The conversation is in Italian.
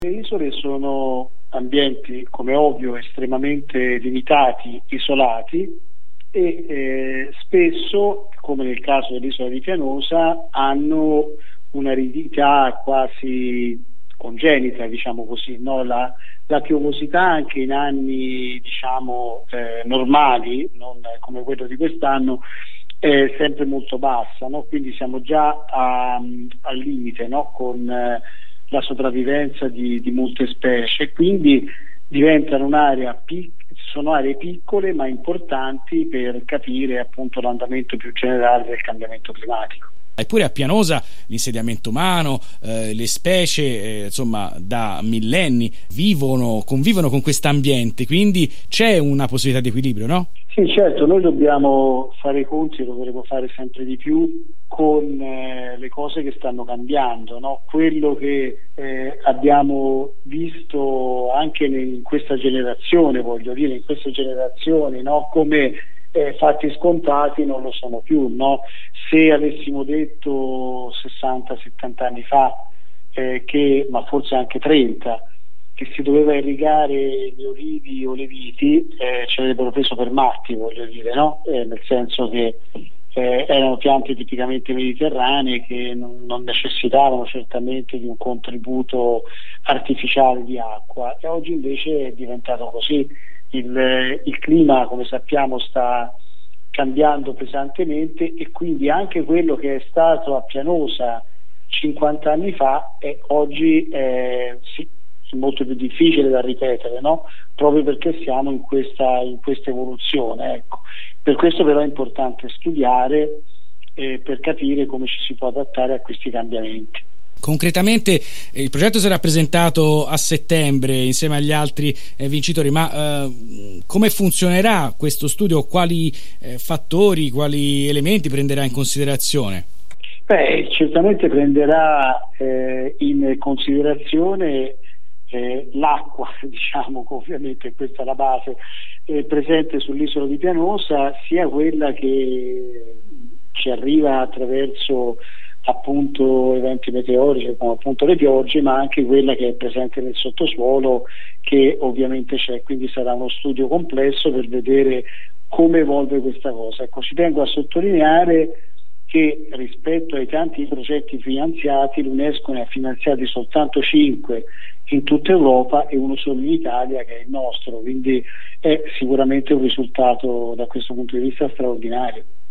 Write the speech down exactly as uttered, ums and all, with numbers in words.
Le isole sono ambienti, come ovvio, estremamente limitati, isolati e eh, spesso, come nel caso dell'isola di Pianosa, hanno un'aridità quasi congenita, diciamo così, no? La, la piovosità anche in anni diciamo eh, normali, non come quello di quest'anno, è sempre molto bassa, no? Quindi siamo già a, al limite, no? Con eh, la sopravvivenza di, di molte specie, quindi diventano un'area pic- sono aree piccole ma importanti per capire appunto l'andamento più generale del cambiamento climatico. Eppure a Pianosa l'insediamento umano, eh, le specie eh, insomma da millenni vivono, convivono con questo ambiente, quindi c'è una possibilità di equilibrio, no? Sì, certo, noi dobbiamo fare i conti, lo dovremo fare sempre di più con eh, le cose che stanno cambiando, no? Quello che eh, abbiamo visto anche in questa generazione, voglio dire, in queste generazioni, no? Come eh, fatti scontati non lo sono più, no? Se avessimo detto sessanta settanta anni fa, eh, che, ma forse anche trenta, che si doveva irrigare gli olivi o le viti, eh, ci avrebbero preso per matti, voglio dire, no? Eh, nel senso che eh, erano piante tipicamente mediterranee che non, non necessitavano certamente di un contributo artificiale di acqua, e oggi invece è diventato così. Il, il clima, come sappiamo, sta cambiando pesantemente e quindi anche quello che è stato a Pianosa cinquanta anni fa è oggi eh, sì, molto più difficile da ripetere, no? Proprio perché siamo in questa, in questa evoluzione, ecco. Per questo però è importante studiare eh, per capire come ci si può adattare a questi cambiamenti. Concretamente eh, il progetto sarà presentato a settembre insieme agli altri eh, vincitori, ma eh, come funzionerà questo studio? Quali eh, fattori, quali elementi prenderà in considerazione? Beh, certamente prenderà eh, in considerazione eh, l'acqua, diciamo, ovviamente questa è la base, eh, presente sull'isola di Pianosa, sia quella che ci arriva attraverso appunto eventi meteorici come appunto le piogge, ma anche quella che è presente nel sottosuolo, che ovviamente c'è, quindi sarà uno studio complesso per vedere come evolve questa cosa. Ecco, ci tengo a sottolineare che rispetto ai tanti progetti finanziati, l'UNESCO ne ha finanziati soltanto cinque in tutta Europa e uno solo in Italia, che è il nostro, quindi è sicuramente un risultato da questo punto di vista straordinario.